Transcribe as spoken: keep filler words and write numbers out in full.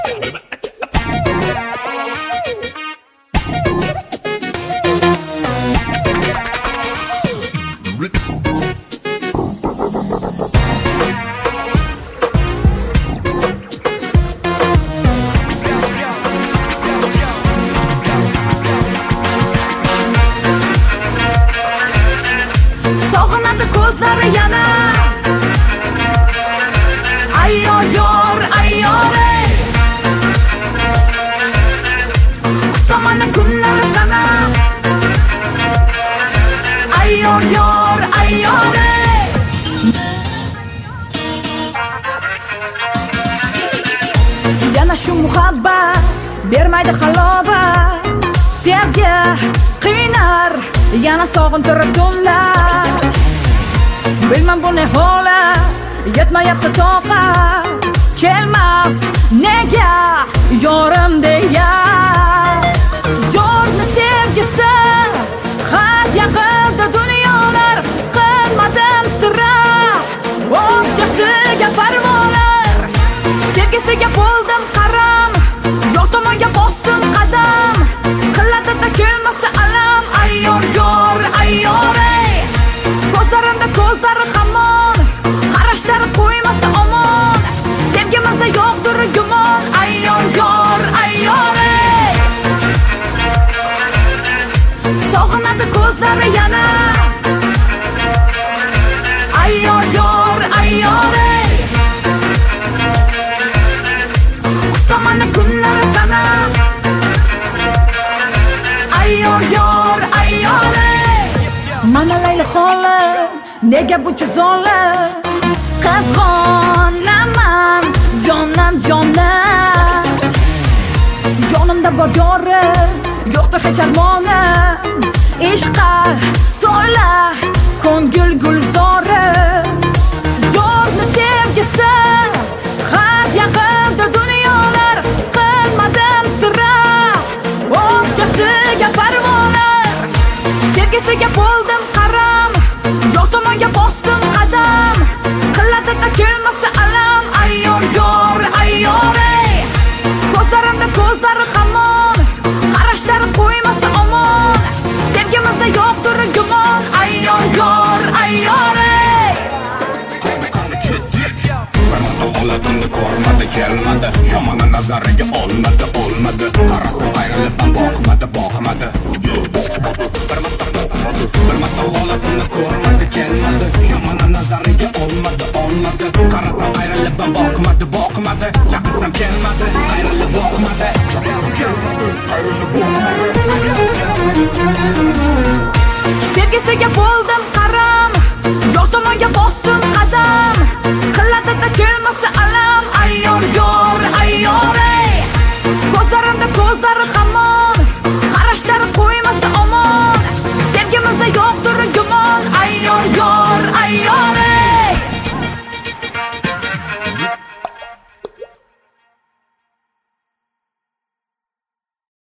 Sog'inadi ko'zlari yana ayyor yor ayyore kutaman kunlar sana ayyor yor ayyore yana shu muhabbat bermaydi halovat sevgi qiynar yana sog'intirib tunlar bilmem bu ne holat yetmayapti toqat kelmas nega yorim deya yorni sevgisi hadya qildi dunyolar qilmadim sira o'zgasiga parvolar sevgisiga bo'ldim qaram yo'q tomonga bosdim qadam qiladi-da kelmasa alam ayyor yor ayyore ko'zlarimda ko'zlari hamon qarashlari qo'ymasa omon sevgimizda yo'qdir gumon ayyor yor ayyore sog'inadi ko'zlari yana ayyor yor ayyore kutaman kunlar sana ayyor yor ayyore mana layli xolim nega buncha zolim qizg'onaman jondan jondan yonimda bor yorim yo'qdir hech armonim ishqqa to'la ko'ngil gulzori yorni sevgisi hadya qildi dunyolar qilmadim sira o'zgasiga parvolar sevgisiga bo'ldim qaram yo'q tomonga bosdim qadam qiladi-da kelmasa alam ayyor yor ayyore ko'zlarimda ko'zlari hamon qarashlari qo'ymasa omon sevgimizda yo'qdir gumon ayyor yor ayyore holatimni ko'rmadi kelmadi yomon nazariga olmadi olmadi qarasa ayrilib boqmadi boqmadi bir marta holatimni ko'rmadi kelmadi yomon nazariga olmadi olmadi qarasa ayrilib boqmadi boqmadi chaqirsam kelmadi ayrilib boqmadi chaqirsam kelmadi ayrilib boqmadi sevgisiga bo'ldim qaram